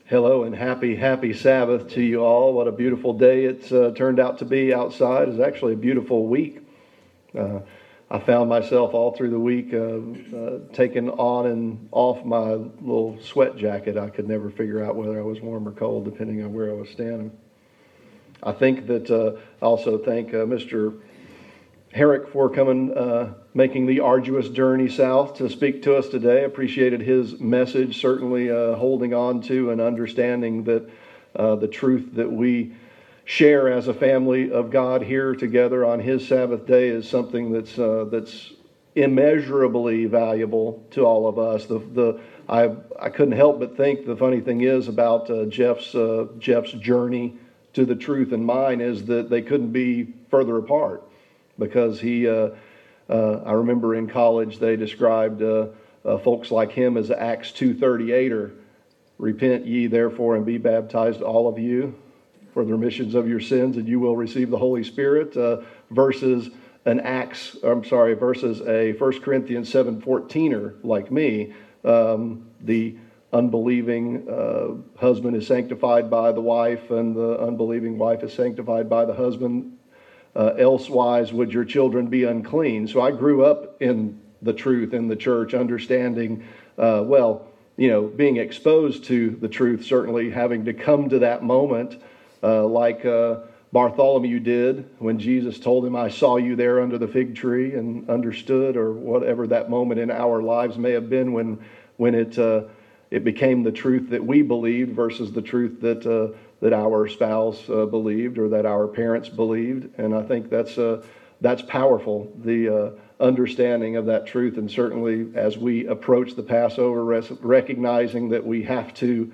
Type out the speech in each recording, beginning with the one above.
Hello and happy Sabbath to you all. What a beautiful day it's turned out to be outside. It's actually a beautiful week. I found myself all through the week taking on and off my little sweat jacket. I could never figure out whether I was warm or cold depending on where I was standing. I think that I also thank Mr. Herrick for coming, making the arduous journey south to speak to us today. Appreciated his message, certainly holding on to and understanding that the truth that we share as a family of God here together on his Sabbath day is something that's immeasurably valuable to all of us. I couldn't help but think the funny thing is about Jeff's journey to the truth and mine is that they couldn't be further apart. Because I remember in college they described folks like him as Acts 2:38er. Repent ye therefore and be baptized all of you for the remissions of your sins, and you will receive the Holy Spirit. Versus a 1 Corinthians 7:14er like me. The unbelieving husband is sanctified by the wife, and the unbelieving wife is sanctified by the husband. Elsewise would your children be unclean. So I grew up in the truth in the church, understanding, being exposed to the truth, certainly having to come to that moment like Bartholomew did when Jesus told him, I saw you there under the fig tree, and understood, or whatever that moment in our lives may have been when it became the truth that we believed versus the truth that our spouse believed or that our parents believed. And I think that's powerful, the understanding of that truth. And certainly as we approach the Passover, recognizing that we have to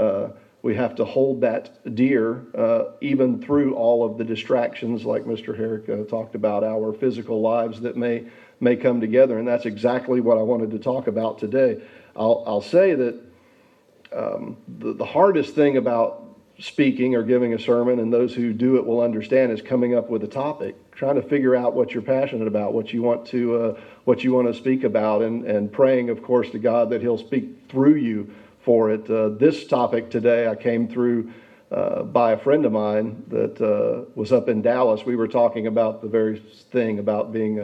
hold that dear, even through all of the distractions, like Mr. Herrick talked about, our physical lives that may come together. And that's exactly what I wanted to talk about today. I'll say that the hardest thing about speaking or giving a sermon, and those who do it will understand, is coming up with a topic, trying to figure out what you're passionate about, what you want to speak about, and praying, of course, to God that He'll speak through you for it. This topic today I came through by a friend of mine that was up in Dallas. We were talking about the very thing about being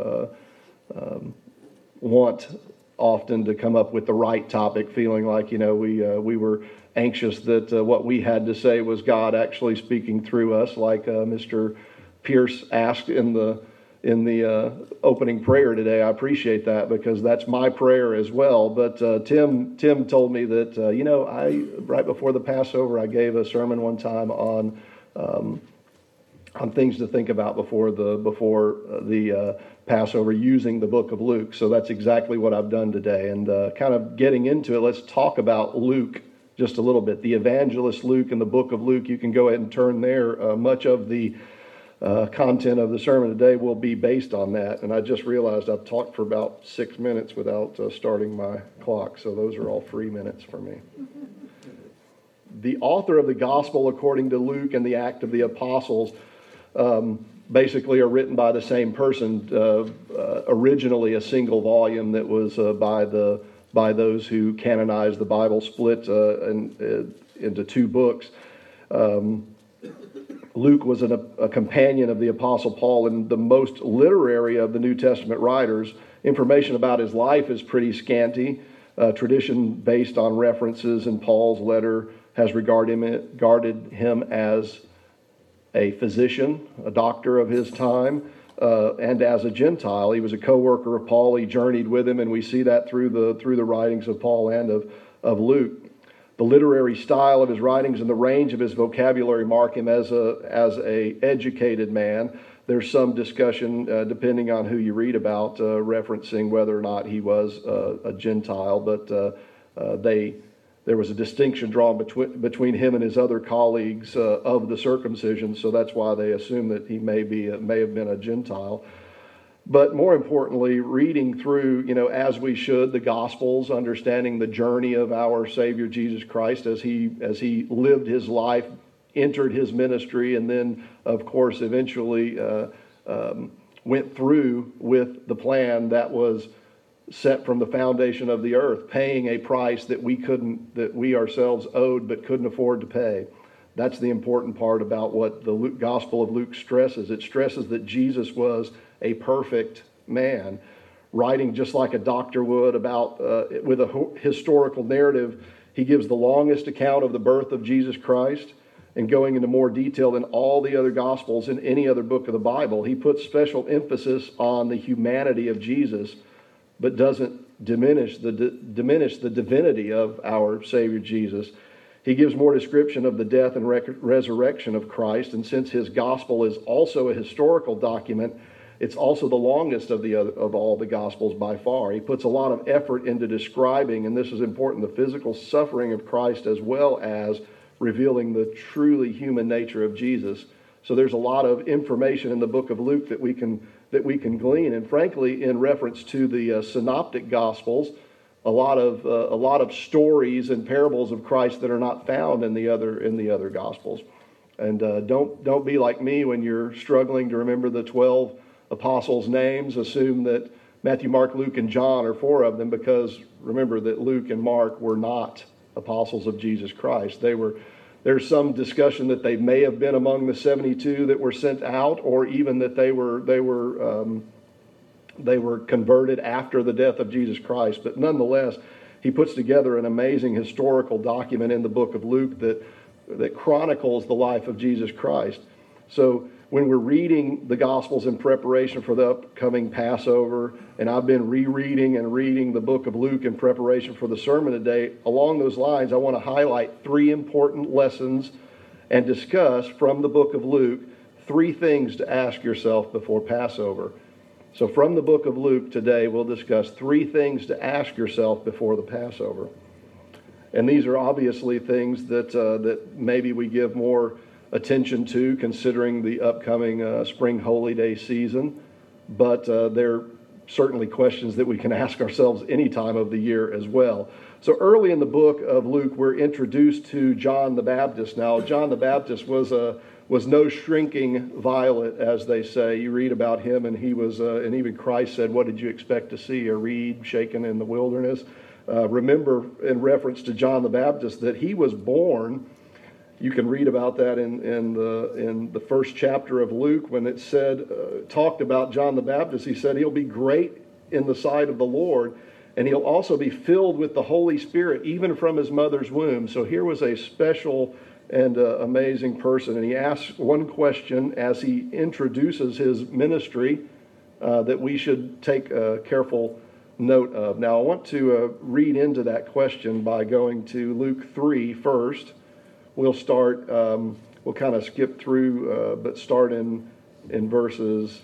want often to come up with the right topic, feeling like we were anxious that what we had to say was God actually speaking through us, like Mr. Pierce asked in the opening prayer today. I appreciate that because that's my prayer as well. But Tim told me that I right before the Passover I gave a sermon one time on things to think about before the Passover, using the book of Luke. So that's exactly what I've done today. And kind of getting into it, let's talk about Luke just a little bit. The evangelist Luke and the book of Luke, you can go ahead and turn there. Much of the content of the sermon today will be based on that. And I just realized I've talked for about 6 minutes without starting my clock. So those are all 3 minutes for me. The author of the Gospel according to Luke and the Act of the Apostles basically are written by the same person. Originally a single volume that was by those who canonized the Bible, split into 2 books. Luke was a companion of the Apostle Paul and the most literary of the New Testament writers. Information about his life is pretty scanty. Tradition based on references in Paul's letter has regarded him as a physician, a doctor of his time, and as a Gentile. He was a co-worker of Paul. He journeyed with him, and we see that through the writings of Paul and of Luke. The literary style of his writings and the range of his vocabulary mark him as a educated man. There's some discussion, depending on who you read about, referencing whether or not he was a Gentile, but there was a distinction drawn between him and his other colleagues of the circumcision, so that's why they assume that he may have been a Gentile. But more importantly, reading through, as we should, the Gospels, understanding the journey of our Savior Jesus Christ as he lived his life, entered his ministry, and then, of course, eventually went through with the plan that was set from the foundation of the earth, paying a price that we ourselves owed but couldn't afford to pay. That's the important part about what the Gospel of Luke stresses. It stresses that Jesus was a perfect man, writing just like a doctor would about with a historical narrative. He gives the longest account of the birth of Jesus Christ, and going into more detail than all the other Gospels in any other book of the Bible. He puts special emphasis on the humanity of Jesus, but doesn't diminish the divinity of our Savior Jesus. He gives more description of the death and resurrection of Christ, and since his gospel is also a historical document, it's also the longest of all the Gospels by far. He puts a lot of effort into describing, and this is important, the physical suffering of Christ as well as revealing the truly human nature of Jesus. So there's a lot of information in the book of Luke that we can glean, and frankly, in reference to the synoptic Gospels, a lot of stories and parables of Christ that are not found in the other Gospels. And don't be like me when you're struggling to remember the 12 apostles' names. Assume that Matthew, Mark, Luke, and John are 4 of them, because remember that Luke and Mark were not apostles of Jesus Christ. There's some discussion that they may have been among the 72 that were sent out, or even that they were converted after the death of Jesus Christ. But nonetheless, he puts together an amazing historical document in the book of Luke that chronicles the life of Jesus Christ. So when we're reading the Gospels in preparation for the upcoming Passover, and I've been rereading and reading the book of Luke in preparation for the sermon today, along those lines, I want to highlight 3 important lessons and discuss from the book of Luke 3 things to ask yourself before Passover. So from the book of Luke today, we'll discuss 3 things to ask yourself before the Passover. And these are obviously things that maybe we give more attention to, considering the upcoming spring holy day season, but they're certainly questions that we can ask ourselves any time of the year as well. So early in the book of Luke, we're introduced to John the Baptist. Now, John the Baptist was no shrinking violet, as they say. You read about him, and he was, and even Christ said, "What did you expect to see? A reed shaken in the wilderness?" Remember, in reference to John the Baptist, that he was born. You can read about that in the first chapter of Luke, when it said, talked about John the Baptist. He said he'll be great in the sight of the Lord, and he'll also be filled with the Holy Spirit, even from his mother's womb. So here was a special and amazing person. And he asks one question as he introduces his ministry that we should take careful note of. Now, I want to read into that question by going to Luke 3 first. We'll start, we'll kind of skip through, but start in verses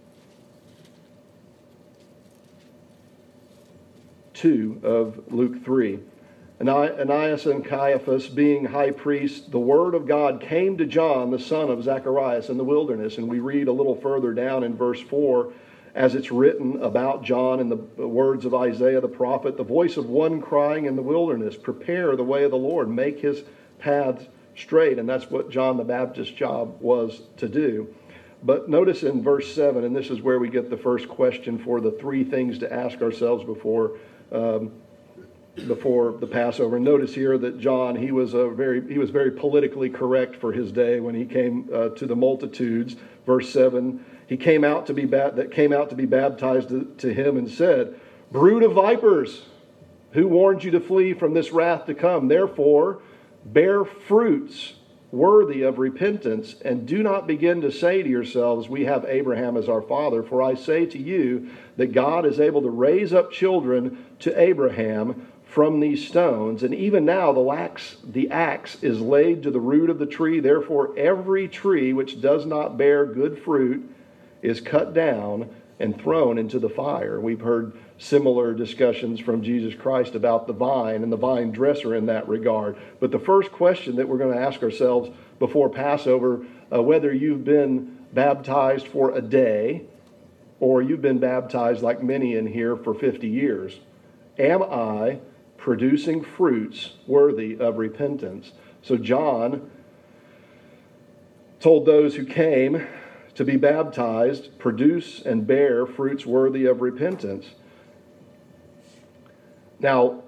2 of Luke 3. Ananias and Caiaphas, being high priests, the word of God came to John, the son of Zacharias, in the wilderness. And we read a little further down in verse 4, as it's written about John in the words of Isaiah the prophet, the voice of one crying in the wilderness, prepare the way of the Lord, make his paths straight. And that's what John the Baptist's job was to do. But notice in verse 7, and this is where we get the first question for the 3 things to ask ourselves before the Passover. Notice here that John, he was very politically correct for his day when he came to the multitudes. Verse 7, he came out to be baptized to him and said, "Brood of vipers, who warned you to flee from this wrath to come? Therefore, bear fruits worthy of repentance, and do not begin to say to yourselves, we have Abraham as our father. For I say to you that God is able to raise up children to Abraham from these stones. And even now the axe is laid to the root of the tree. Therefore every tree which does not bear good fruit is cut down and thrown into the fire." We've heard similar discussions from Jesus Christ about the vine and the vine dresser in that regard. But the first question that we're going to ask ourselves before Passover, whether you've been baptized for a day or you've been baptized like many in here for 50 years, am I producing fruits worthy of repentance? So John told those who came to be baptized, produce and bear fruits worthy of repentance. Now,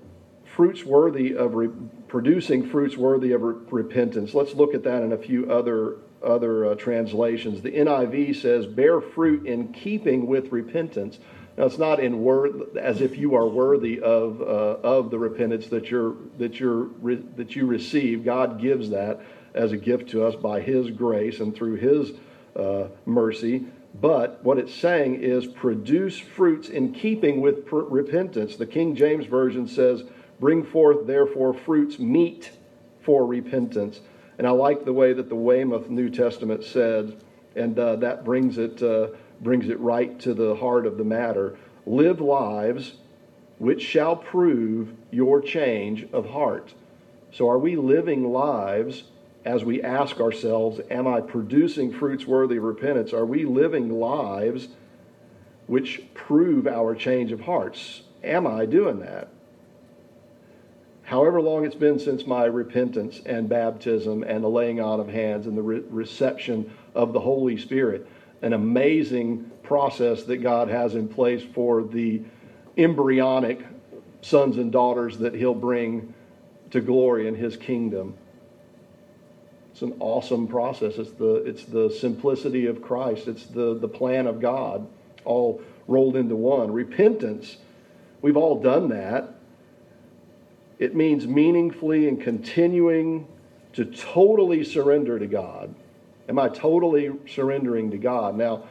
producing fruits worthy of repentance. Let's look at that in a few other translations. The NIV says, "Bear fruit in keeping with repentance." Now, it's not in word as if you are worthy of the repentance that you receive. God gives that as a gift to us by His grace and through His mercy. But what it's saying is produce fruits in keeping with repentance. The King James Version says, "Bring forth therefore fruits meet for repentance." And I like the way that the Weymouth New Testament says, and that brings it right to the heart of the matter. Live lives which shall prove your change of heart. So are we living lives as we ask ourselves, am I producing fruits worthy of repentance? Are we living lives which prove our change of hearts? Am I doing that? However long it's been since my repentance and baptism and the laying on of hands and the reception of the Holy Spirit, an amazing process that God has in place for the embryonic sons and daughters that He'll bring to glory in His kingdom. It's an awesome process. It's the simplicity of Christ. It's the plan of God all rolled into one. Repentance, we've all done that. It means meaningfully and continuing to totally surrender to God. Am I totally surrendering to God? Now,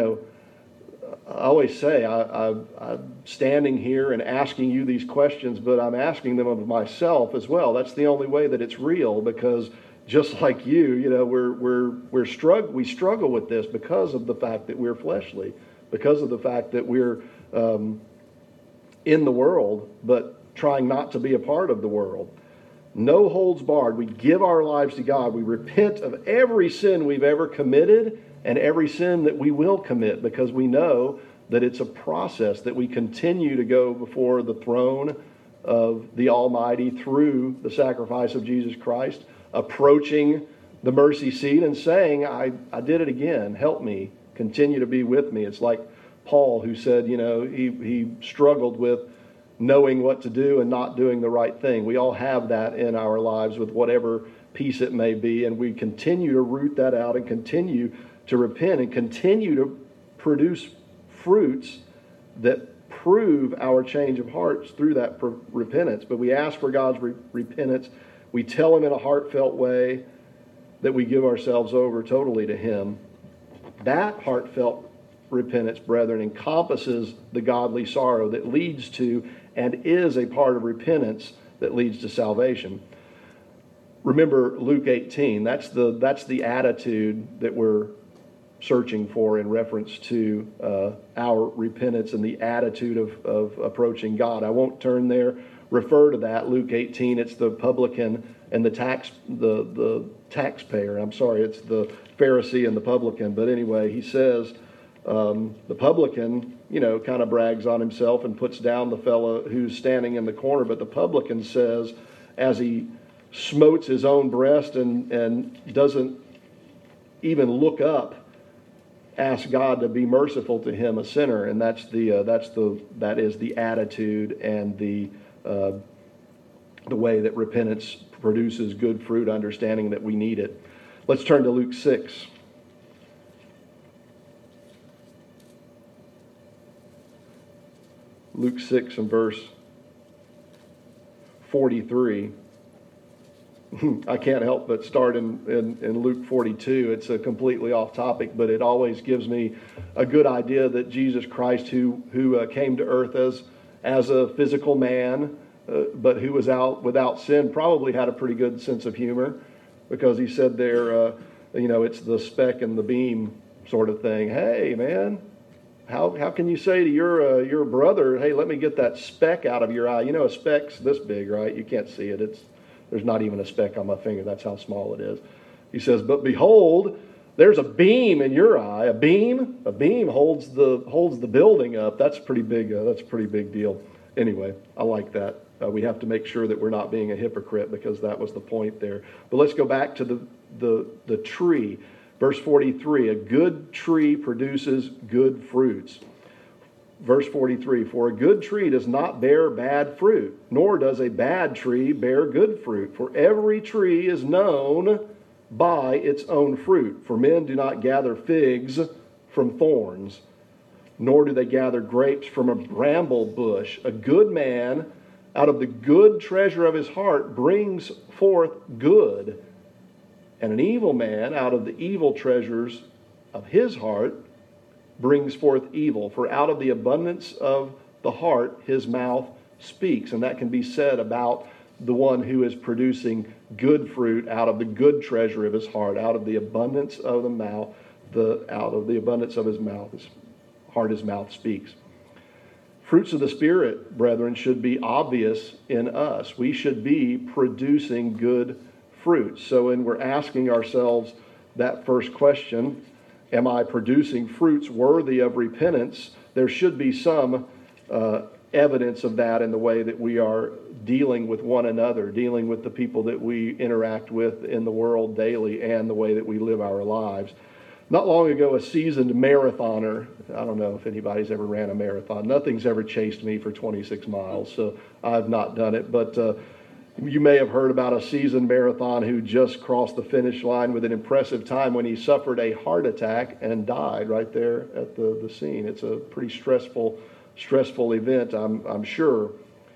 I always say I'm standing here and asking you these questions, but I'm asking them of myself as well. That's the only way that it's real, because just like we struggle with this because of the fact that we're fleshly, because of the fact that we're in the world, but trying not to be a part of the world. No holds barred. We give our lives to God. We repent of every sin we've ever committed and every sin that we will commit, because we know that it's a process that we continue to go before the throne of the Almighty through the sacrifice of Jesus Christ, approaching the mercy seat and saying, I did it again. Help me. Continue to be with me. It's like Paul, who said, he struggled with knowing what to do and not doing the right thing. We all have that in our lives with whatever piece it may be, and we continue to root that out and continue to repent and continue to produce fruits that prove our change of hearts through that repentance. But we ask for God's repentance. We tell Him in a heartfelt way that we give ourselves over totally to Him. That heartfelt repentance, brethren, encompasses the godly sorrow that leads to and is a part of repentance that leads to salvation. Remember Luke 18. That's the attitude that we're searching for in reference to our repentance and the attitude of approaching God. I won't turn there. Refer to that, Luke 18. It's the publican and the taxpayer. I'm sorry, it's the Pharisee and the publican. But anyway, he says, the publican, kind of brags on himself and puts down the fellow who's standing in the corner. But the publican says, as he smotes his own breast and doesn't even look up, ask God to be merciful to him, a sinner. And that is the attitude and the way that repentance produces good fruit, understanding that we need it. Let's turn to Luke 6. Luke 6 and verse 43. I can't help but start in Luke 42. It's a completely off topic, but it always gives me a good idea that Jesus Christ, who came to earth as a physical man, but who was out without sin, probably had a pretty good sense of humor, because he said there, it's the speck and the beam sort of thing. Hey, man, how can you say to your brother, hey, let me get that speck out of your eye? A speck's this big, right? You can't see it. There's not even a speck on my finger. That's how small it is. He says, but behold, there's a beam in your eye. A beam holds the building up. That's pretty big. That's a pretty big deal. Anyway, I like that. We have to make sure that we're not being a hypocrite, because that was the point there. But let's go back to the tree. Verse 43, a good tree produces good fruits. Verse 43, for a good tree does not bear bad fruit, nor does a bad tree bear good fruit. For every tree is known by its own fruit. For men do not gather figs from thorns, nor do they gather grapes from a bramble bush. A good man out of the good treasure of his heart brings forth good, and an evil man out of the evil treasures of his heart brings forth evil. For out of the abundance of the heart his mouth speaks. And that can be said about the one who is producing good fruit out of the good treasure of his heart. Out of the abundance of the mouth, out of the abundance of his mouth, his heart, his mouth speaks. Fruits of the Spirit, brethren, should be obvious in us. We should be producing good fruits. So when we're asking ourselves that first question, am I producing fruits worthy of repentance? There should be some evidence of that in the way that we are dealing with one another, dealing with the people that we interact with in the world daily, and the way that we live our lives. Not long ago, a seasoned marathoner, I don't know if anybody's ever ran a marathon. Nothing's ever chased me for 26 miles, so I've not done it. But you may have heard about a seasoned marathon who just crossed the finish line with an impressive time when he suffered a heart attack and died right there at the scene. It's a pretty stressful event, I'm sure.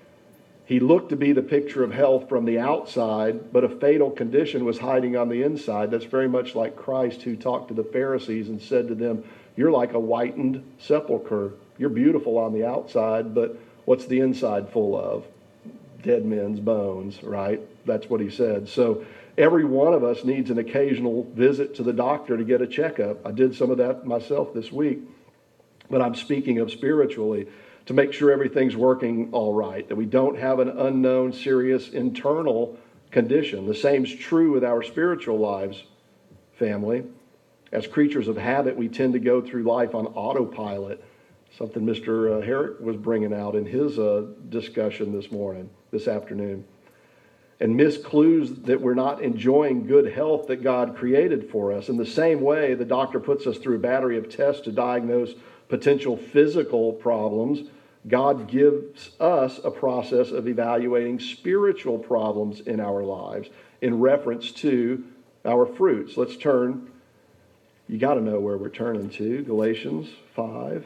He looked to be the picture of health from the outside, but a fatal condition was hiding on the inside. That's very much like Christ, who talked to the Pharisees and said to them, you're like a whitened sepulcher. You're beautiful on the outside, but what's the inside full of? Dead men's bones, right? That's what he said. So every one of us needs an occasional visit to the doctor to get a checkup. I did some of that myself this week, but I'm speaking of spiritually, to make sure everything's working all right, that we don't have an unknown, serious internal condition. The same's true with our spiritual lives, family. As creatures of habit, we tend to go through life on autopilot, something Mr. Herrick was bringing out in his discussion this afternoon, and miss clues that we're not enjoying good health that God created for us. In the same way, the doctor puts us through a battery of tests to diagnose potential physical problems. God gives us a process of evaluating spiritual problems in our lives in reference to our fruits. Let's turn, you got to know where we're turning to, Galatians 5.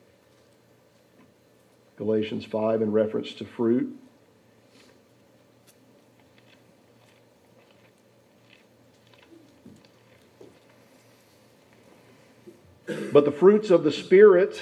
Galatians 5 in reference to fruit. But the fruit of the Spirit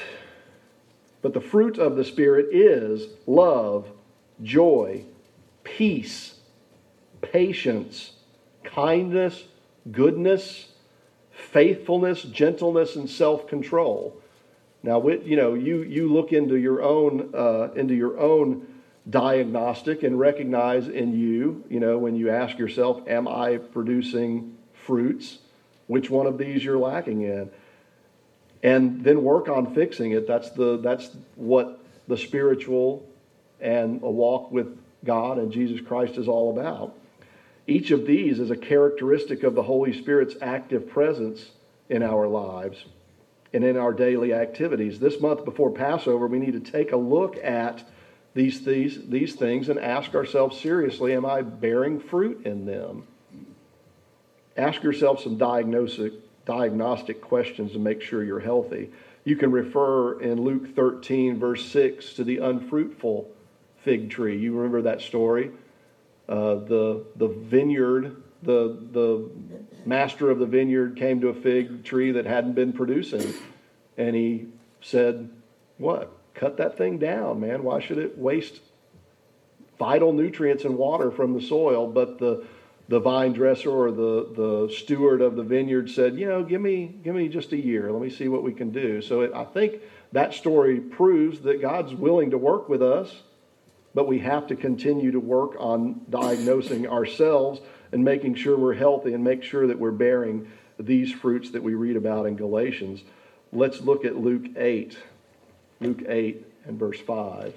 is love, joy, peace, patience, kindness, goodness, faithfulness, gentleness, and self-control. Now, you look into your own diagnostic and recognize in you, when you ask yourself, am I producing fruits? Which one of these you're lacking in? And then work on fixing it. That's what the spiritual and a walk with God and Jesus Christ is all about. Each of these is a characteristic of the Holy Spirit's active presence in our lives and in our daily activities. This month before Passover, we need to take a look at these things and ask ourselves seriously, am I bearing fruit in them? Ask yourself some diagnostic questions to make sure you're healthy. You can refer in Luke 13, verse 6, to the unfruitful fig tree. You remember that story? The vineyard, the master of the vineyard came to a fig tree that hadn't been producing, and he said, what? Cut that thing down, man. Why should it waste vital nutrients and water from the soil? But the vine dresser or the steward of the vineyard said, give me just a year. Let me see what we can do. So I think that story proves that God's willing to work with us, but we have to continue to work on diagnosing ourselves and making sure we're healthy and make sure that we're bearing these fruits that we read about in Galatians. Let's look at Luke 8. Luke 8 and verse 5.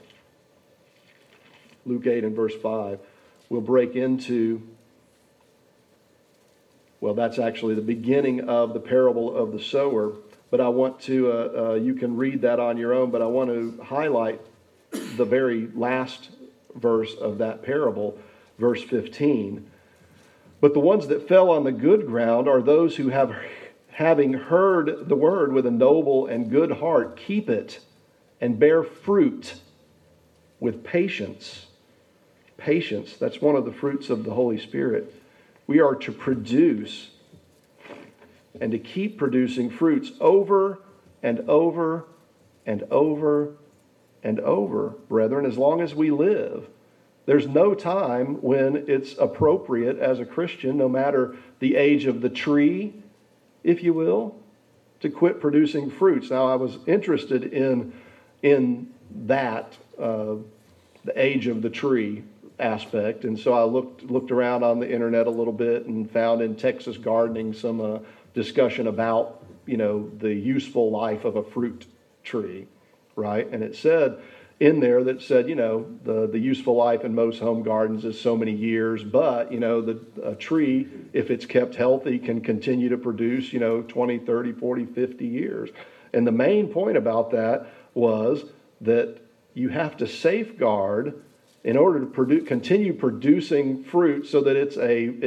Luke 8 and verse 5. We'll break into, that's actually the beginning of the parable of the sower. but I want to, you can read that on your own, but I want to highlight the very last verse of that parable, verse 15. But the ones that fell on the good ground are those who having heard the word with a noble and good heart, keep it and bear fruit with patience. Patience, that's one of the fruits of the Holy Spirit. We are to produce and to keep producing fruits over and over and over and over, brethren, as long as we live. There's no time when it's appropriate as a Christian, no matter the age of the tree, if you will, to quit producing fruits. Now, I was interested in that, the age of the tree aspect, and so I looked around on the internet a little bit and found in Texas Gardening some discussion about, the useful life of a fruit tree, right? And it said in there the useful life in most home gardens is so many years, but a tree, if it's kept healthy, can continue to produce 20, 30, 40, 50 years. And the main point about that was that you have to safeguard in order to continue producing fruit, so that it's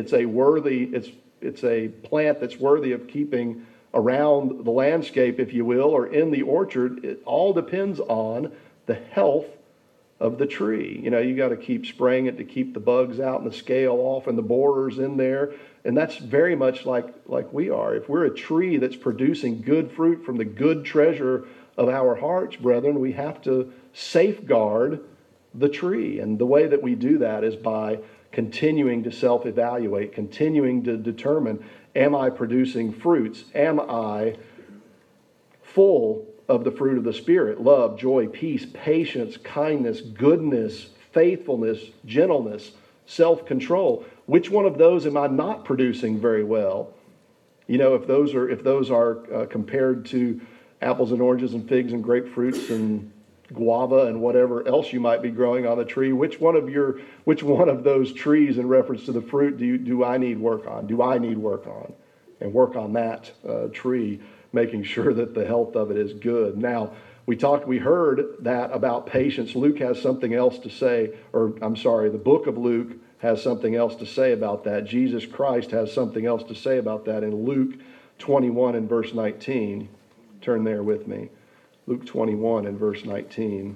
a plant that's worthy of keeping around the landscape, if you will, or in the orchard. It all depends on the health of the tree. You got to keep spraying it to keep the bugs out and the scale off and the borers in there. And that's very much like we are. If we're a tree that's producing good fruit from the good treasure of our hearts, brethren, we have to safeguard the tree. And the way that we do that is by continuing to self-evaluate, continuing to determine, am I producing fruits? Am I full of the fruit of the Spirit? Love, joy, peace, patience, kindness, goodness, faithfulness, gentleness, self-control. Which one of those am I not producing very well? If those are compared to apples and oranges and figs and grapefruits and guava and whatever else you might be growing on the tree, which one of those trees, in reference to the fruit, do I need work on? Do I need work on? And work on that tree, making sure that the health of it is good. Now, we heard that about patience. Luke has something else to say, the book of Luke has something else to say about that. Jesus Christ has something else to say about that in Luke 21 and verse 19. Turn there with me. Luke 21 and verse 19.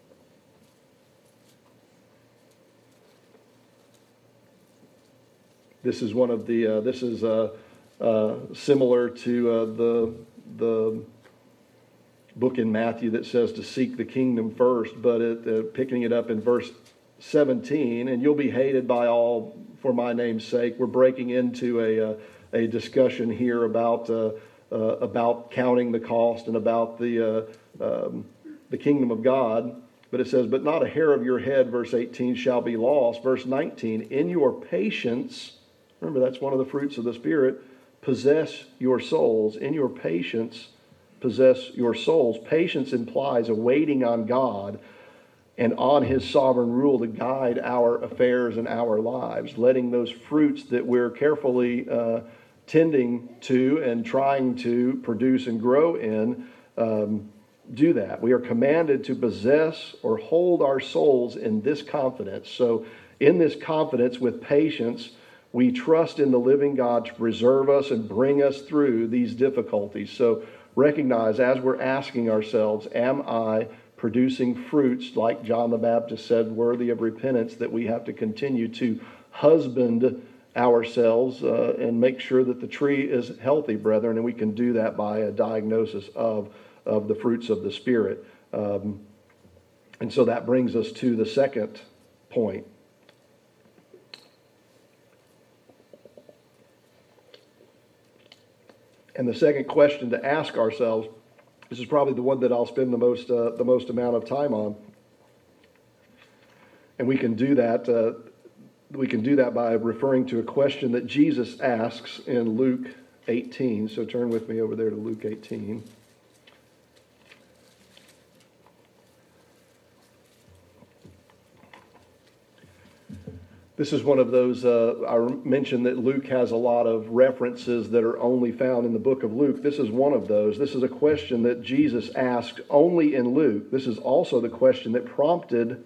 This is one of the. This is similar to the book in Matthew that says to seek the kingdom first, but picking it up in verse 17, and you'll be hated by all for my name's sake. We're breaking into a discussion here about counting the cost and about the kingdom of God. But it says, but not a hair of your head, verse 18, shall be lost. Verse 19, in your patience, remember that's one of the fruits of the Spirit, possess your souls. In your patience, possess your souls. Patience implies a waiting on God and on His sovereign rule to guide our affairs and our lives, letting those fruits that we're carefully tending to and trying to produce and grow in, do that. We are commanded to possess or hold our souls in this confidence. So in this confidence, with patience, we trust in the living God to preserve us and bring us through these difficulties. So recognize, as we're asking ourselves, am I producing fruits, like John the Baptist said, worthy of repentance, that we have to continue to husband ourselves and make sure that the tree is healthy, brethren, and we can do that by a diagnosis of the fruits of the Spirit. And so that brings us to the second point. And the second question to ask ourselves, this is probably the one that I'll spend the most amount of time on, and we can do that. We can do that by referring to a question that Jesus asks in Luke 18. So turn with me over there to Luke 18. This is one of those, I mentioned that Luke has a lot of references that are only found in the book of Luke. This is one of those. This is a question that Jesus asked only in Luke. This is also the question that prompted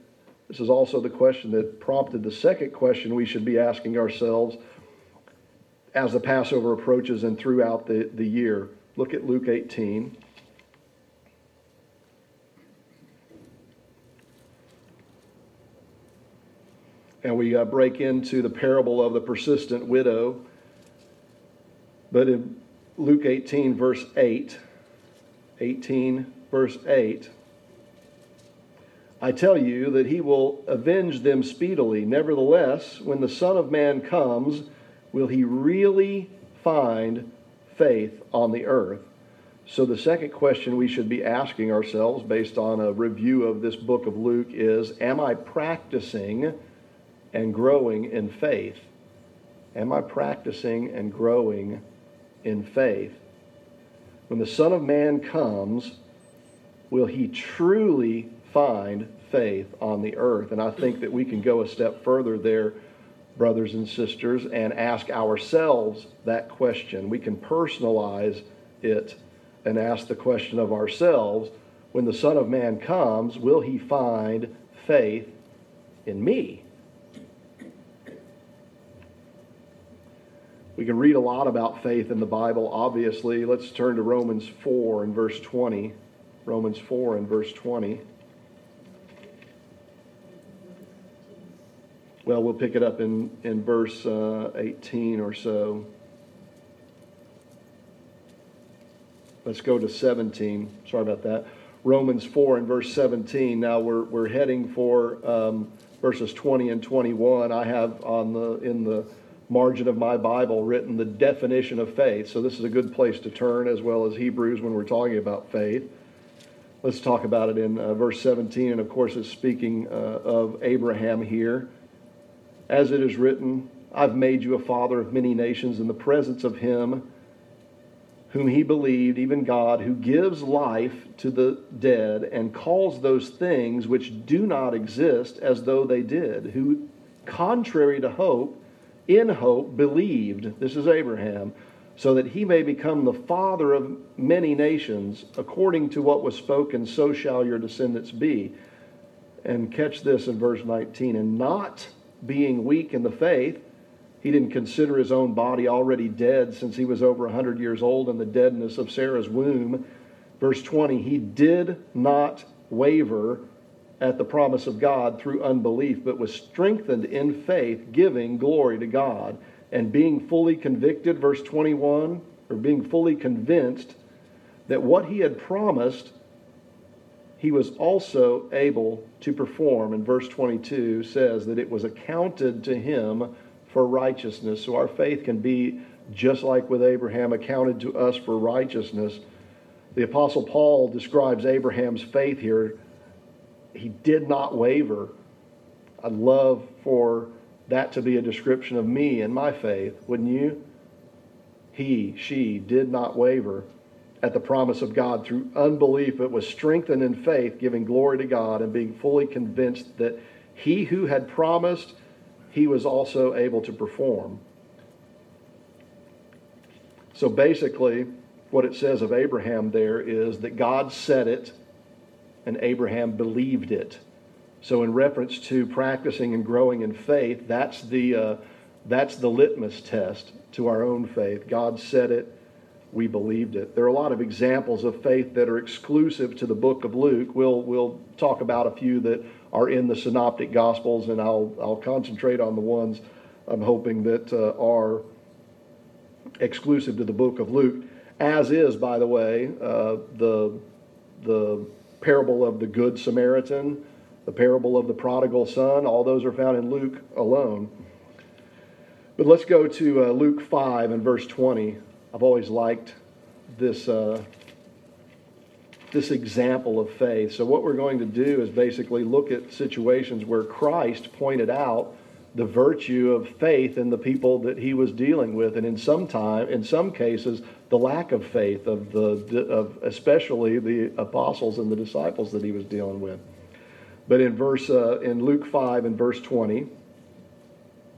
the second question we should be asking ourselves as the Passover approaches and throughout the year. Look at Luke 18. And we break into the parable of the persistent widow. But in Luke 18, verse 8, I tell you that he will avenge them speedily. Nevertheless, when the Son of Man comes, will he really find faith on the earth? So the second question we should be asking ourselves based on a review of this book of Luke is, am I practicing and growing in faith? Am I practicing and growing in faith? When the Son of Man comes, will he truly find faith on the earth? And I think that we can go a step further there, brothers and sisters, and ask ourselves that question. We can personalize it and ask the question of ourselves, when the Son of Man comes, will he find faith in me? We can read a lot about faith in the Bible, obviously. Let's turn to Romans 4 and verse 20. Romans 4 and verse 20. Well, we'll pick it up in verse 18 or so. Let's go to 17. Sorry about that. Romans 4 and verse 17. Now we're heading for verses 20 and 21. I have in the margin of my Bible written the definition of faith. So this is a good place to turn, as well as Hebrews when we're talking about faith. Let's talk about it in verse 17. And of course it's speaking of Abraham here. As it is written, I've made you a father of many nations in the presence of him whom he believed, even God, who gives life to the dead and calls those things which do not exist as though they did, who, contrary to hope, in hope believed, this is Abraham, so that he may become the father of many nations, according to what was spoken, so shall your descendants be. And catch this in verse 19, and not being weak in the faith, he didn't consider his own body already dead since he was over 100 years old in the deadness of Sarah's womb. Verse 20, he did not waver at the promise of God through unbelief, but was strengthened in faith, giving glory to God, and being fully convicted, verse 21, or being fully convinced that what he had promised, he was also able to perform. And verse 22 says that it was accounted to him for righteousness. So our faith can be, just like with Abraham, accounted to us for righteousness. The Apostle Paul describes Abraham's faith here. He did not waver. I'd love for that to be a description of me and my faith, wouldn't you? She did not waver at the promise of God through unbelief, but was strengthened in faith, giving glory to God and being fully convinced that he who had promised, he was also able to perform. So basically, what it says of Abraham there is that God said it, and Abraham believed it. So in reference to practicing and growing in faith, that's the litmus test to our own faith. God said it, we believed it. There are a lot of examples of faith that are exclusive to the book of Luke. We'll talk about a few that are in the Synoptic Gospels, and I'll concentrate on the ones I'm hoping that are exclusive to the book of Luke. As is, by the way, the parable of the Good Samaritan, the parable of the prodigal son, all those are found in Luke alone. But let's go to Luke 5 and verse 20. I've always liked this example of faith. So what we're going to do is basically look at situations where Christ pointed out the virtue of faith in the people that he was dealing with, and in some cases, the lack of faith of especially the apostles and the disciples that he was dealing with. But in Luke 5 and verse 20,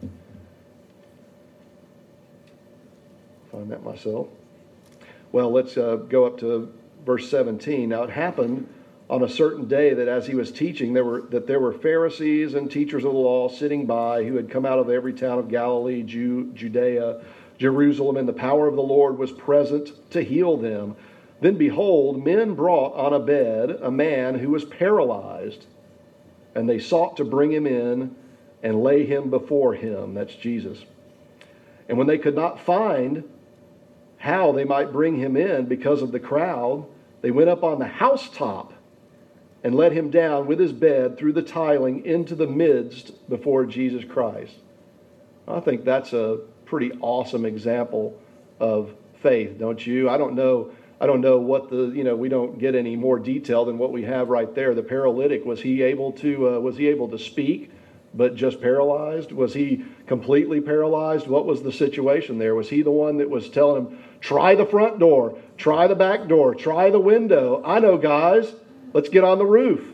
Find that myself. Well, let's go up to verse 17. Now it happened on a certain day that as he was teaching, there were Pharisees and teachers of the law sitting by who had come out of every town of Galilee, Judea, Jerusalem, and the power of the Lord was present to heal them. Then behold, men brought on a bed a man who was paralyzed, and they sought to bring him in and lay him before him. That's Jesus. And when they could not find how they might bring him in because of the crowd, they went up on the housetop and let him down with his bed through the tiling into the midst before Jesus Christ. I think that's a pretty awesome example of faith, don't you? I don't know what we don't get any more detail than what we have right there. The paralytic, was he able to speak, but just paralyzed? Was he completely paralyzed? What was the situation there? Was he the one that was telling him, try the front door, try the back door, try the window? I know, guys, let's get on the roof.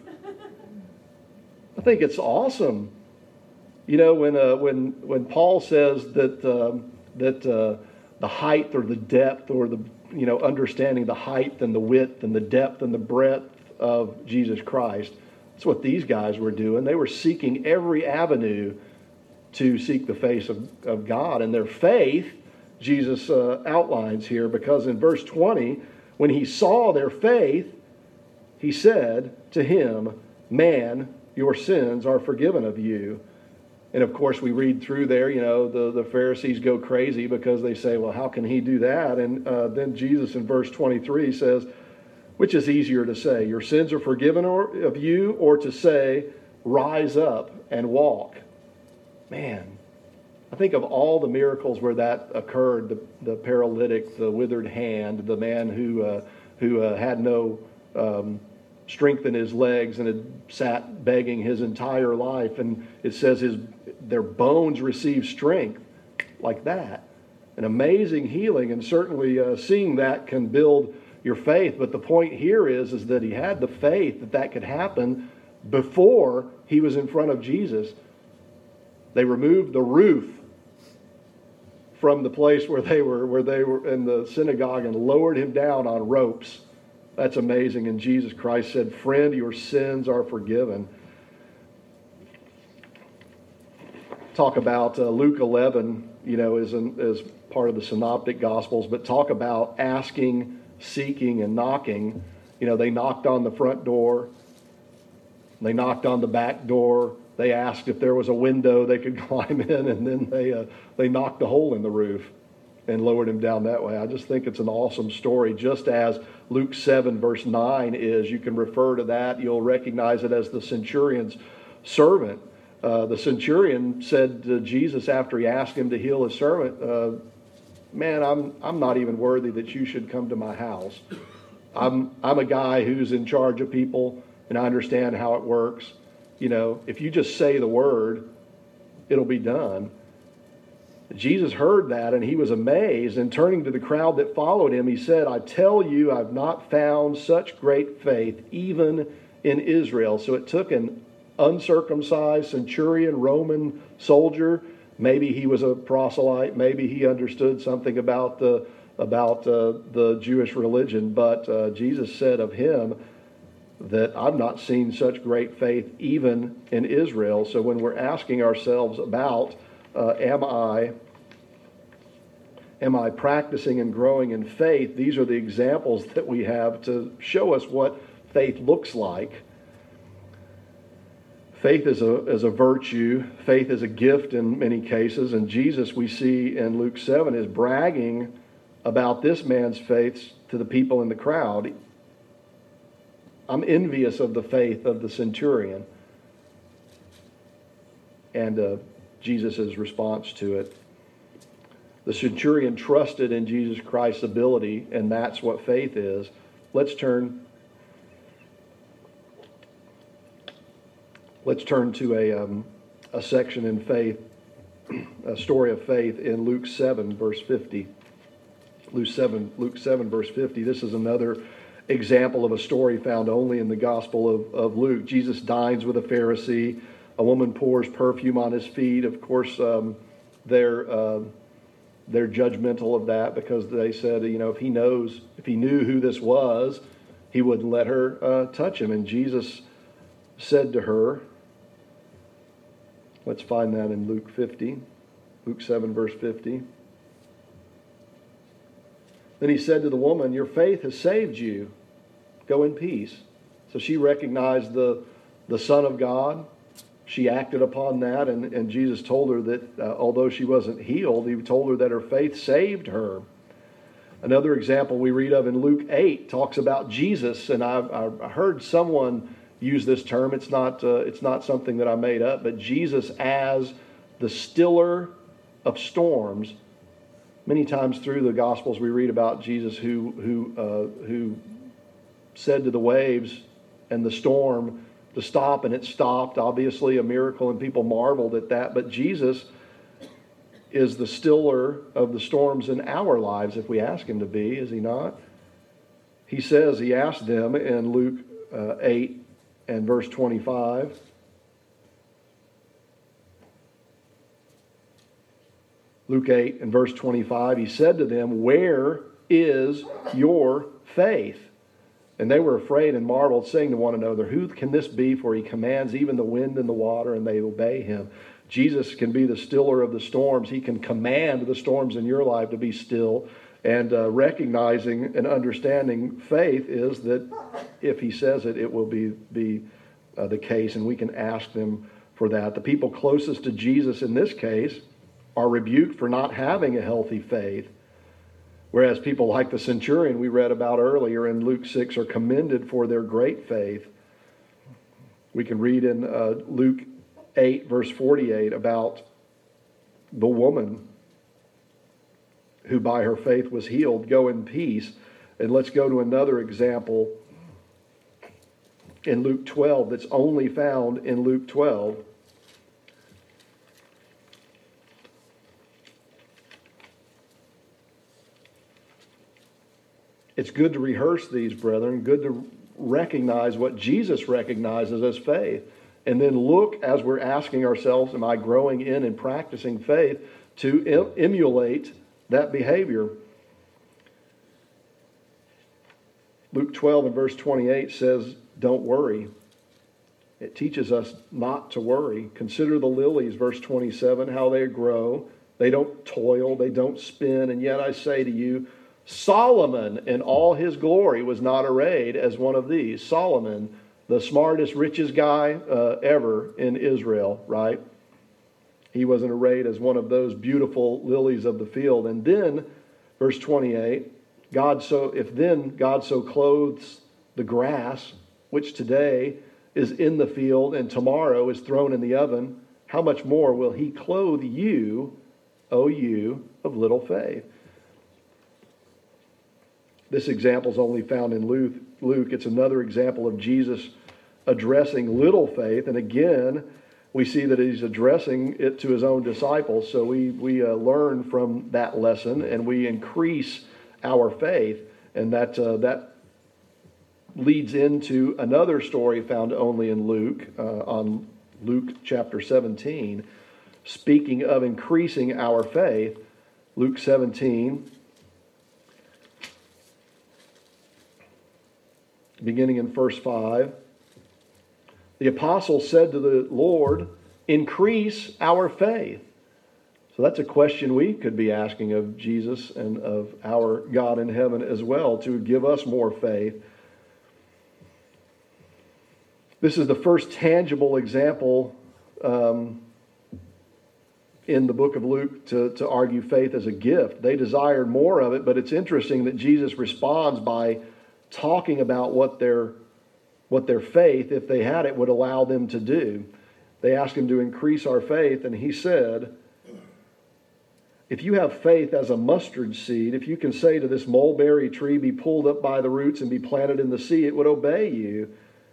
I think it's awesome. When Paul says that the height or the depth or the understanding the height and the width and the depth and the breadth of Jesus Christ, that's what these guys were doing. They were seeking every avenue to seek the face of God. And their faith, Jesus outlines here, because in verse 20, when he saw their faith, he said to him, "Man, your sins are forgiven of you." And of course, we read through there, the Pharisees go crazy because they say, well, how can he do that? And then Jesus in verse 23 says, which is easier to say, your sins are forgiven of you, or to say, rise up and walk? Man, I think of all the miracles where that occurred, the paralytic, the withered hand, the man who had no strength in his legs and had sat begging his entire life, and it says their bones received strength like that. An amazing healing, and certainly seeing that can build your faith. But the point here is that he had the faith that could happen before he was in front of Jesus. They removed the roof from the place where they were in the synagogue and lowered him down on ropes. That's amazing. And Jesus Christ said, "Friend, your sins are forgiven." Talk about Luke 11, is part of the Synoptic Gospels, but talk about asking, seeking, and knocking. They knocked on the front door. They knocked on the back door. They asked if there was a window they could climb in, and then they knocked a hole in the roof and lowered him down that way. I just think it's an awesome story, just as Luke 7 verse 9 is. You can refer to that. You'll recognize it as the centurion's servant. The centurion said to Jesus after he asked him to heal his servant, "Man, I'm not even worthy that you should come to my house. I'm a guy who's in charge of people, and I understand how it works. If you just say the word, it'll be done." Jesus heard that, and he was amazed, and turning to the crowd that followed him, he said, "I tell you, I've not found such great faith, even in Israel." So it took an uncircumcised centurion, Roman soldier. Maybe he was a proselyte. Maybe he understood something about the Jewish religion. But Jesus said of him that I've not seen such great faith even in Israel. So when we're asking ourselves about am I practicing and growing in faith, these are the examples that we have to show us what faith looks like. Faith is a virtue. Faith is a gift in many cases. And Jesus, we see in Luke 7, is bragging about this man's faith to the people in the crowd. I'm envious of the faith of the centurion. And Jesus' response to it. The centurion trusted in Jesus Christ's ability, and that's what faith is. Let's turn to a section in faith, a story of faith in Luke 7, verse 50. Luke 7, verse 50. This is another example of a story found only in the Gospel of Luke. Jesus dines with a Pharisee. A woman pours perfume on his feet. Of course, they're judgmental of that because they said, if he knew who this was, he wouldn't let her touch him. And Jesus said to her, let's find that in Luke 7, verse 50. Then he said to the woman, your faith has saved you. Go in peace. So she recognized the Son of God. She acted upon that, and Jesus told her that although she wasn't healed, he told her that her faith saved her. Another example we read of in Luke 8 talks about Jesus, and I heard someone use this term. It's not something that I made up, but Jesus as the stiller of storms. Many times through the Gospels we read about Jesus who said to the waves and the storm to stop, and it stopped. Obviously a miracle, and people marveled at that. But Jesus is the stiller of the storms in our lives if we ask him to be, is he not? He says, he asked them in Luke 8 and verse 25. Luke 8 and verse 25, he said to them, where is your faith? And they were afraid and marveled, saying to one another, who can this be? For he commands even the wind and the water, and they obey him. Jesus can be the stiller of the storms. He can command the storms in your life to be still. And recognizing and understanding faith is that if he says it, it will be the case, and we can ask them for that. The people closest to Jesus in this case are rebuked for not having a healthy faith. Whereas people like the centurion we read about earlier in Luke 6 are commended for their great faith. We can read in Luke 8, verse 48 about the woman who by her faith was healed. Go in peace. And let's go to another example in Luke 12 that's only found in Luke 12. It's good to rehearse these, brethren, good to recognize what Jesus recognizes as faith, and then look as we're asking ourselves, am I growing in and practicing faith, to emulate that behavior. Luke 12 and verse 28 says, don't worry. It teaches us not to worry. Consider the lilies, verse 27, how they grow. They don't toil, they don't spin, and yet I say to you, Solomon in all his glory was not arrayed as one of these. Solomon, the smartest, richest guy ever in Israel, right? He wasn't arrayed as one of those beautiful lilies of the field. And then, verse 28, if then God so clothes the grass, which today is in the field and tomorrow is thrown in the oven, how much more will he clothe you, O you of little faith? This example is only found in Luke. It's another example of Jesus addressing little faith. And again, we see that he's addressing it to his own disciples. So we learn from that lesson and we increase our faith. And that leads into another story found only in Luke, on Luke chapter 17. Speaking of increasing our faith, Luke 17, beginning in verse 5, the apostle said to the Lord, increase our faith. So that's a question we could be asking of Jesus and of our God in heaven as well, to give us more faith. This is the first tangible example in the book of Luke to argue faith as a gift. They desired more of it, but it's interesting that Jesus responds by talking about what their faith, if they had it, would allow them to do. They asked him to increase our faith, and he said, if you have faith as a mustard seed, if you can say to this mulberry tree, be pulled up by the roots and be planted in the sea, it would obey you.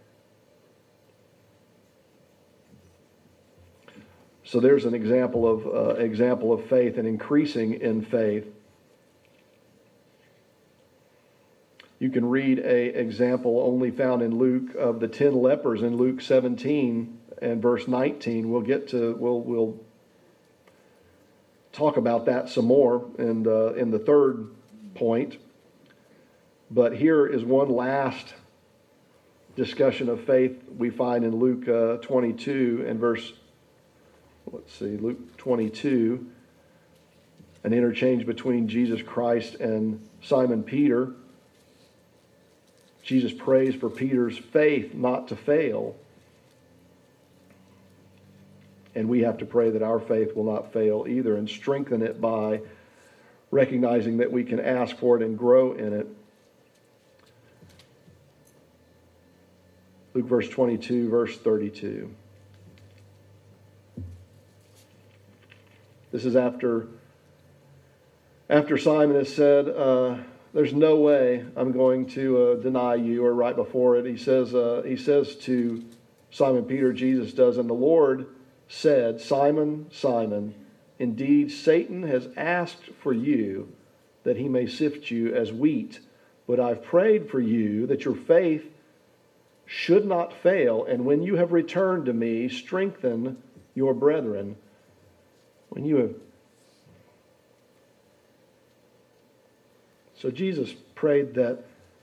So there's an example of faith and increasing in faith. You can read an example only found in Luke of the 10 lepers in Luke 17 and verse 19. We'll talk about that some more in the third point. But here is one last discussion of faith we find in Luke 22 and Luke 22, an interchange between Jesus Christ and Simon Peter. Jesus prays for Peter's faith not to fail. And we have to pray that our faith will not fail either, and strengthen it by recognizing that we can ask for it and grow in it. Luke verse 22, verse 32. This is after Simon has said, there's no way I'm going to deny you, or right before it, he says to Simon Peter, Jesus does, and the Lord said, Simon, Simon, indeed Satan has asked for you that he may sift you as wheat, but I've prayed for you that your faith should not fail, and when you have returned to me, strengthen your brethren. So Jesus prayed that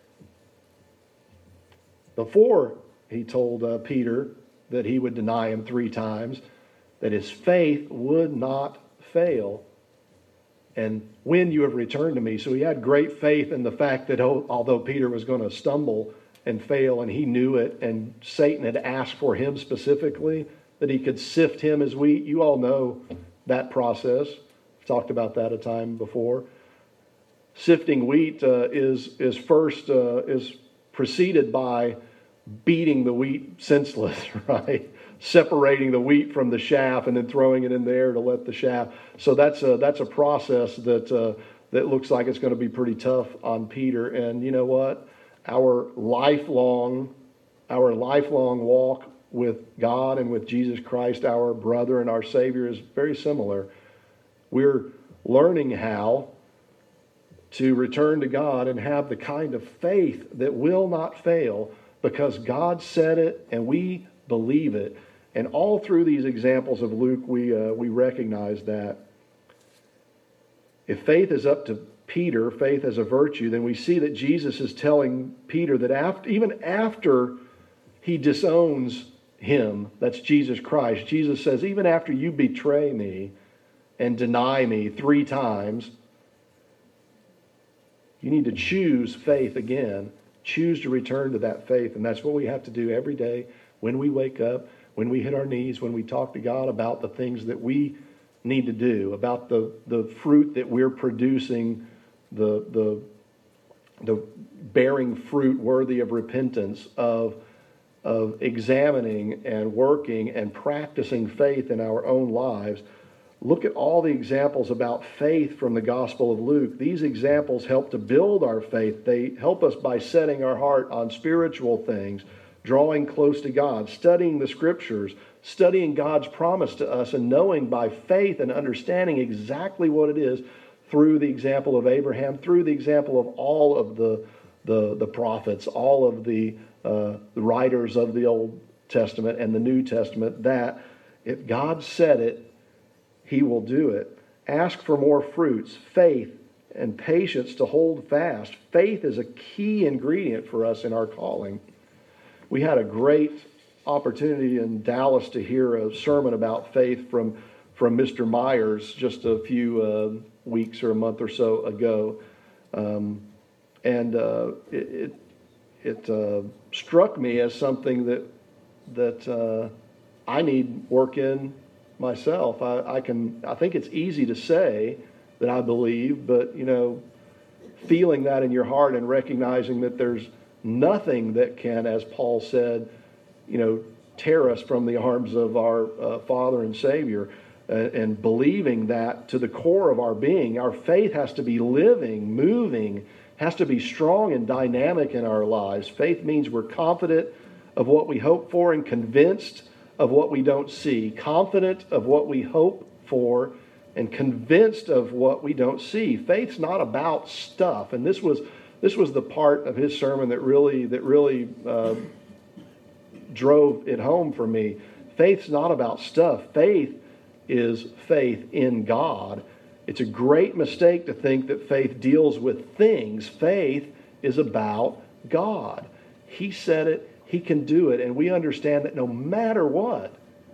before he told Peter that he would deny him 3 times, that his faith would not fail. And when you have returned to me. So he had great faith in the fact that although Peter was going to stumble and fail, and he knew it, and Satan had asked for him specifically, that he could sift him as wheat. You all know that process. I've talked about that a time before. Sifting wheat is preceded by beating the wheat senseless, right? Separating the wheat from the chaff and then throwing it in there to let the chaff. So that's a process that looks like it's going to be pretty tough on Peter. And you know what? Our lifelong walk with God and with Jesus Christ, our brother and our Savior, is very similar. We're learning how to return to God and have the kind of faith that will not fail, because God said it and we believe it. And all through these examples of Luke, we recognize that. If faith is up to Peter, faith as a virtue, then we see that Jesus is telling Peter that even after he disowns him, that's Jesus Christ, Jesus says, even after you betray me and deny me 3 times, you need to choose faith again. Choose to return to that faith. And that's what we have to do every day when we wake up, when we hit our knees, when we talk to God about the things that we need to do, about the fruit that we're producing, the bearing fruit worthy of repentance, of examining and working and practicing faith in our own lives. Look at all the examples about faith from the Gospel of Luke. These examples help to build our faith. They help us by setting our heart on spiritual things, drawing close to God, studying the Scriptures, studying God's promise to us, and knowing by faith and understanding exactly what it is through the example of Abraham, through the example of all of the prophets, all of the writers of the Old Testament and the New Testament, that if God said it, He will do it. Ask for more fruits, faith, and patience to hold fast. Faith is a key ingredient for us in our calling. We had a great opportunity in Dallas to hear a sermon about faith from Mr. Myers just a few weeks or a month or so ago. It struck me as something that I need work in myself. I think it's easy to say that I believe, but feeling that in your heart and recognizing that there's nothing that can, as Paul said, tear us from the arms of our Father and Savior, and believing that to the core of our being. Our faith has to be living, moving, has to be strong and dynamic in our lives. Faith means we're confident of what we hope for and convinced of what we don't see. Confident of what we hope for and convinced of what we don't see. Faith's not about stuff. And this was the part of his sermon that really drove it home for me. Faith's not about stuff. Faith is faith in God. It's a great mistake to think that faith deals with things. Faith is about God. He said it, He can do it, and we understand that no matter what,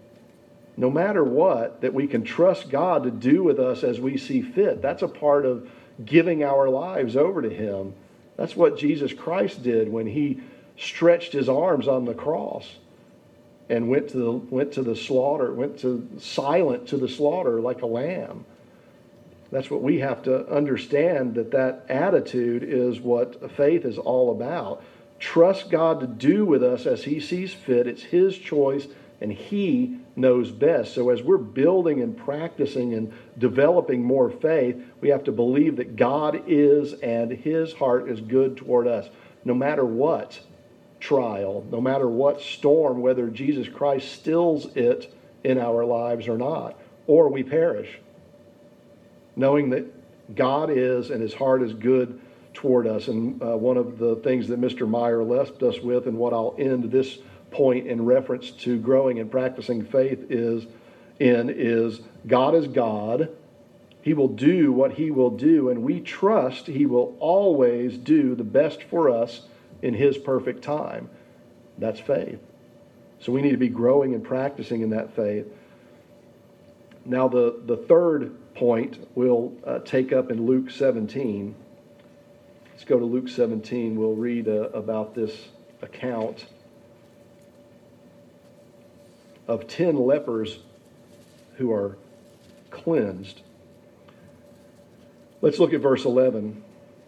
that we can trust God to do with us as we see fit. That's a part of giving our lives over to Him. That's what Jesus Christ did when He stretched His arms on the cross and went to the slaughter, silent to the slaughter like a lamb. That's what we have to understand, that attitude is what faith is all about. Trust God to do with us as He sees fit. It's His choice, and He knows best. So as we're building and practicing and developing more faith, we have to believe that God is and His heart is good toward us. No matter what trial, no matter what storm, whether Jesus Christ stills it in our lives or not, or we perish. Knowing that God is and His heart is good toward us. And one of the things that Mr. Meyer left us with, and what I'll end this point in reference to growing and practicing faith is God is God. He will do what He will do, and we trust He will always do the best for us in His perfect time. That's faith. So we need to be growing and practicing in that faith. Now the third point we'll take up in Luke 17. Let's go to Luke 17. We'll read about this account of 10 lepers who are cleansed. Let's look at verse 11.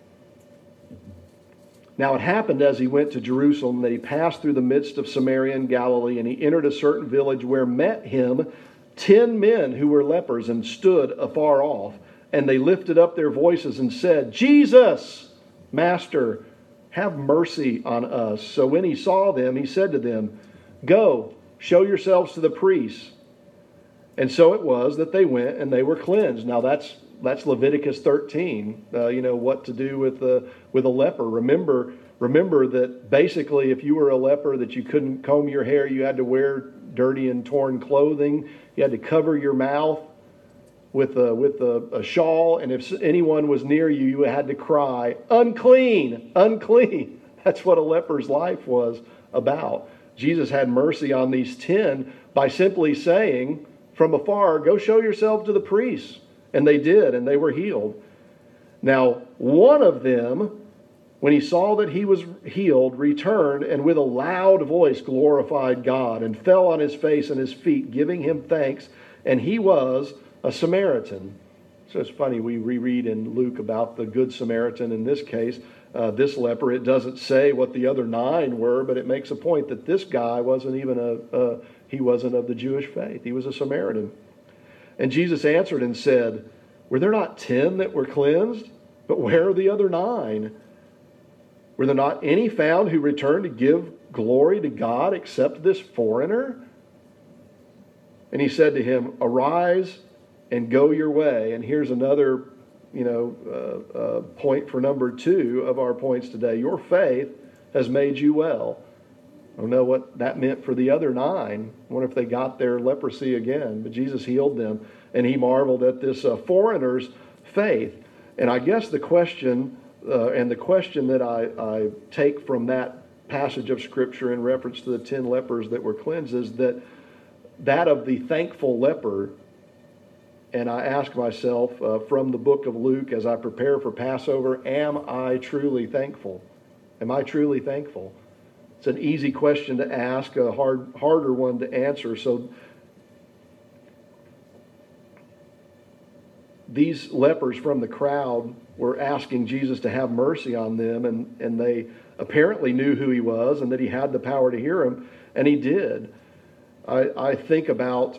Now it happened as he went to Jerusalem that he passed through the midst of Samaria and Galilee, and he entered a certain village where met him 10 men who were lepers and stood afar off. And they lifted up their voices and said, Jesus, Master, have mercy on us. So when he saw them, he said to them, Go, show yourselves to the priests. And so it was that they went and they were cleansed. Now that's Leviticus 13. What to do with a leper. Remember that basically, if you were a leper, that you couldn't comb your hair, you had to wear dirty and torn clothing. You had to cover your mouth with a shawl, and if anyone was near you, you had to cry, "Unclean, unclean." That's what a leper's life was about. Jesus had mercy on these 10 by simply saying from afar, "Go show yourself to the priests." And they did, and they were healed. Now, one of them, when he saw that he was healed, returned and with a loud voice glorified God and fell on his face and his feet, giving Him thanks. And he was a Samaritan. So it's funny, we reread in Luke about the Good Samaritan. In this case, this leper, it doesn't say what the other 9 were, but it makes a point that this guy wasn't even he wasn't of the Jewish faith. He was a Samaritan. And Jesus answered and said, Were there not 10 that were cleansed? But where are the other 9? Were there not any found who returned to give glory to God except this foreigner? And he said to him, Arise and go your way. And here's another, point for number 2 of our points today. Your faith has made you well. I don't know what that meant for the other 9. I wonder if they got their leprosy again. But Jesus healed them, and he marveled at this foreigner's faith. And I guess the question that I take from that passage of Scripture in reference to the 10 lepers that were cleansed is that of the thankful leper. And I ask myself from the book of Luke as I prepare for Passover, am I truly thankful? Am I truly thankful? It's an easy question to ask, a harder one to answer. So these lepers from the crowd were asking Jesus to have mercy on them, and they apparently knew who He was and that He had the power to hear them, and He did. I think about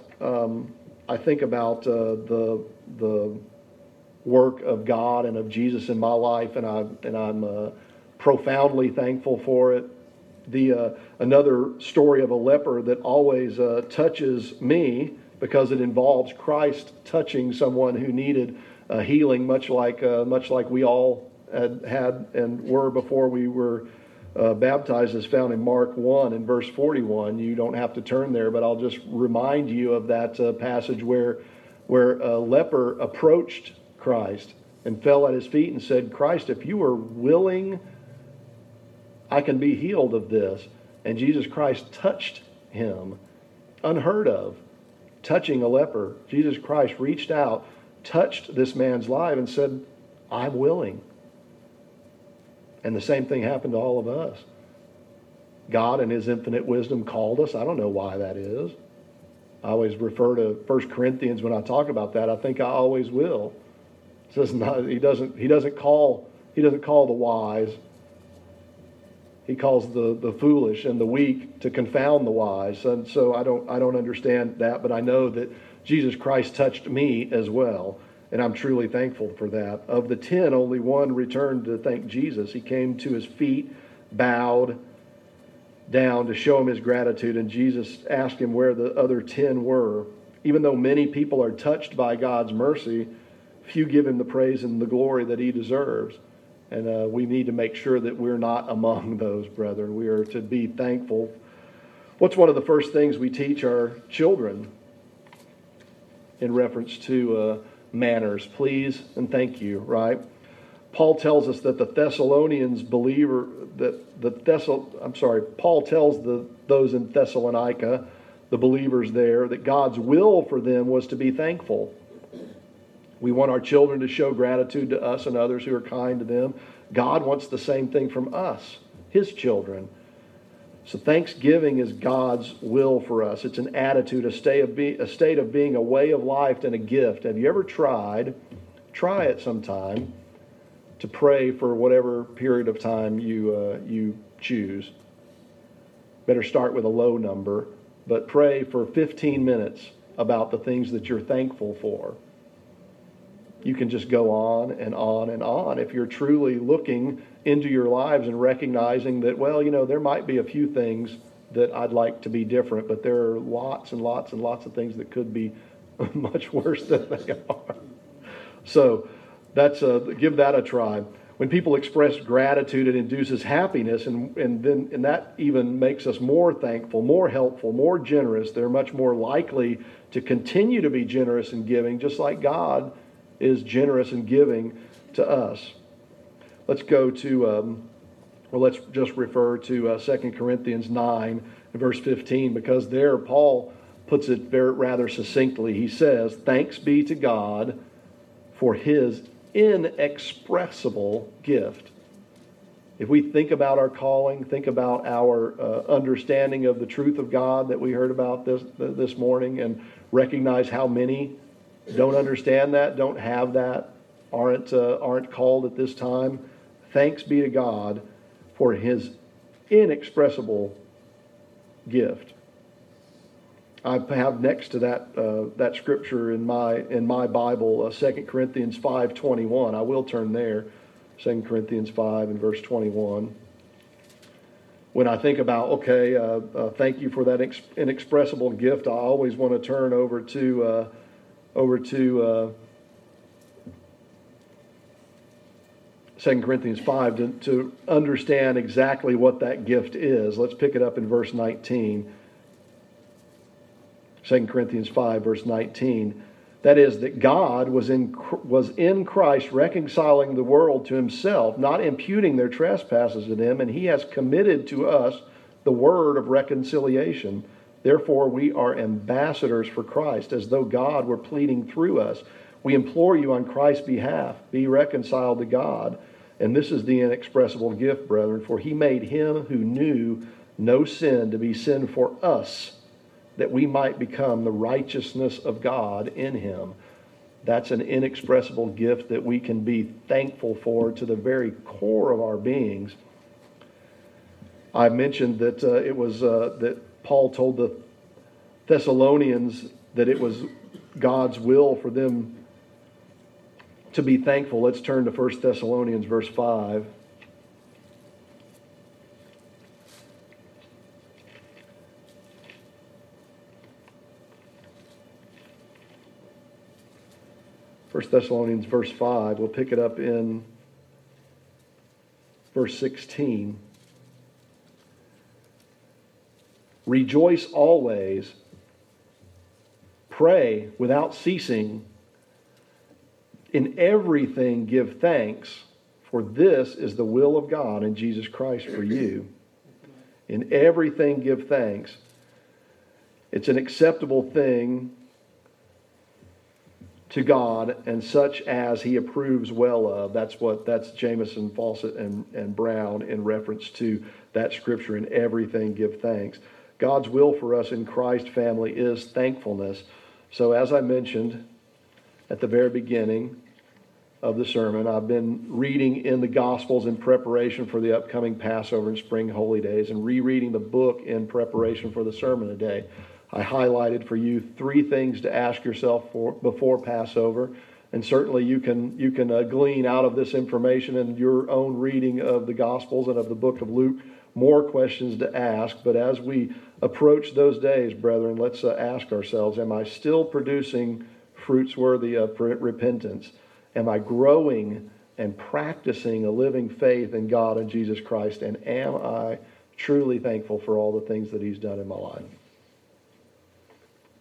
the work of God and of Jesus in my life, and I'm profoundly thankful for it. Another story of a leper that always touches me because it involves Christ touching someone who needed healing, much like we all had and were before we were baptized, is found in Mark 1 and verse 41. You don't have to turn there, but I'll just remind you of that passage where a leper approached Christ and fell at his feet and said, Christ, if you are willing, I can be healed of this. And Jesus Christ touched him, unheard of, touching a leper. Jesus Christ reached out, touched this man's life and said, I'm willing. And the same thing happened to all of us. God in his infinite wisdom called us. I don't know why that is. I always refer to 1 Corinthians when I talk about that. I think I always will. It says not, he doesn't call the wise. He calls the foolish and the weak to confound the wise. And so I don't understand that, but I know that Jesus Christ touched me as well, and I'm truly thankful for that. Of the 10, only one returned to thank Jesus. He came to his feet, bowed down to show him his gratitude, and Jesus asked him where the other 10 were. Even though many people are touched by God's mercy, few give him the praise and the glory that he deserves. And we need to make sure that we're not among those, brethren. We are to be thankful. What's one of the first things we teach our children in reference to manners? Please and thank you, right? Paul tells us that the Thessalonians believer Paul tells those in Thessalonica, the believers there, that God's will for them was to be thankful. We want our children to show gratitude to us and others who are kind to them. God wants the same thing from us, his children. So thanksgiving is God's will for us. It's an attitude, a state of being, a way of life, and a gift. Have you ever tried? Try it sometime to pray for whatever period of time you choose. Better start with a low number, but pray for 15 minutes about the things that you're thankful for. You can just go on and on and on if you're truly looking into your lives and recognizing that, well, there might be a few things that I'd like to be different, but there are lots and lots and lots of things that could be much worse than they are. So give that a try. When people express gratitude, it induces happiness, and that even makes us more thankful, more helpful, more generous. They're much more likely to continue to be generous in giving, just like God is generous in giving to us. Let's go to, let's just refer to 2 Corinthians 9, verse 15, because there Paul puts it rather succinctly. He says, "Thanks be to God for his inexpressible gift." If we think about our calling, think about our understanding of the truth of God that we heard about this morning, and recognize how many don't understand that, don't have that, aren't called at this time. Thanks be to God for his inexpressible gift. I have next to that scripture in my Bible, 2 Corinthians 5:21. I will turn there, 2 Corinthians 5 and verse 21. When I think about, thank you for that inexpressible gift, I always want to turn over to 2 Corinthians 5 to understand exactly what that gift is. Let's pick it up in verse 19. 2 Corinthians 5, verse 19. That is, that God was in Christ reconciling the world to himself, not imputing their trespasses to them, and he has committed to us the word of reconciliation. Therefore, we are ambassadors for Christ, as though God were pleading through us. We implore you on Christ's behalf, be reconciled to God. And this is the inexpressible gift, brethren, for he made him who knew no sin to be sin for us, that we might become the righteousness of God in him. That's an inexpressible gift that we can be thankful for to the very core of our beings. I mentioned that it was that Paul told the Thessalonians that it was God's will for them to be thankful. Let's turn to 1 Thessalonians verse 5. 1 Thessalonians verse 5. We'll pick it up in verse 16. Rejoice always, pray without ceasing, In everything give thanks, for this is the will of God in Jesus Christ for you. In everything give thanks. It's an acceptable thing to God, and such as He approves well of. That's Jamieson, Fawcett, and Brown in reference to that scripture. In everything give thanks. God's will for us in Christ family is thankfulness. So as I mentioned at the very beginning of the sermon, I've been reading in the Gospels in preparation for the upcoming Passover and Spring Holy Days, and rereading the book in preparation for the sermon today. I highlighted for you 3 things to ask yourself for before Passover, and certainly you can glean out of this information in your own reading of the Gospels and of the book of Luke more questions to ask. But as we approach those days, brethren, let's ask ourselves, am I still producing fruits worthy of repentance? Am I growing and practicing a living faith in God and Jesus Christ? And am I truly thankful for all the things that He's done in my life?